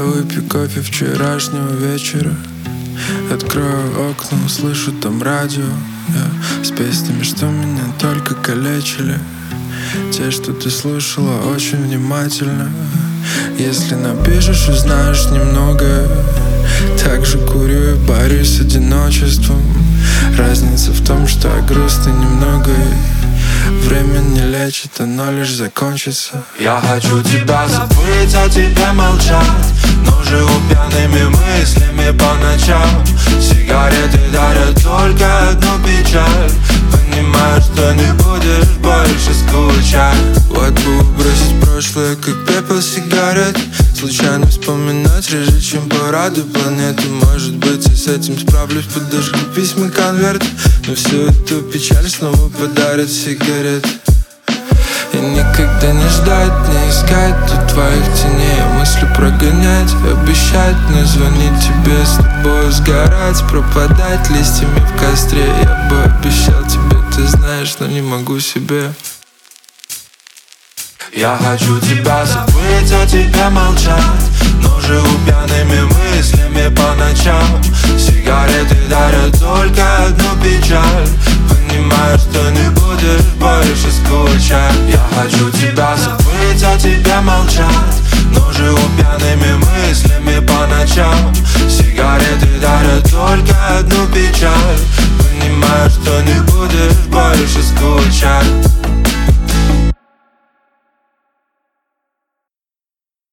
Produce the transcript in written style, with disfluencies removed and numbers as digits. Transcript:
выпью кофе вчерашнего вечера. Открою окна, услышу там радио, с песнями, что меня только калечили. Те, что ты слушала очень внимательно. Если напишешь, узнаешь немного. Также курю и борюсь с одиночеством. Разница в том, что я грустный немного, и время не лечит, оно лишь закончится. Я хочу тебя забыть, а тебе молчать, но живу пьяными мыслями по ночам. Сигареты дарят только одну печаль. Понимаю, что не будешь больше скучать. Вот бы бросить прошлое, как пепел сигарет. Случайно вспоминать реже, чем парады планеты. Может быть, я с этим справлюсь, подожгу письма, конверт. Но всю эту печаль снова подарят сигарет. И никогда не ждать, не искать тут твоих теней. Мысли прогонять, обещать, но звонить тебе, с тобой сгорать, пропадать листьями в костре. Я бы обещал тебе, ты знаешь, но не могу себе. Я хочу тебя забыть, а тебе молчать, но живу пьяными мыслями по ночам. Сигареты дарят только одну печаль. Понимаю, что не будешь больше скучать. Я хочу тебя забыть, а тебе молчать,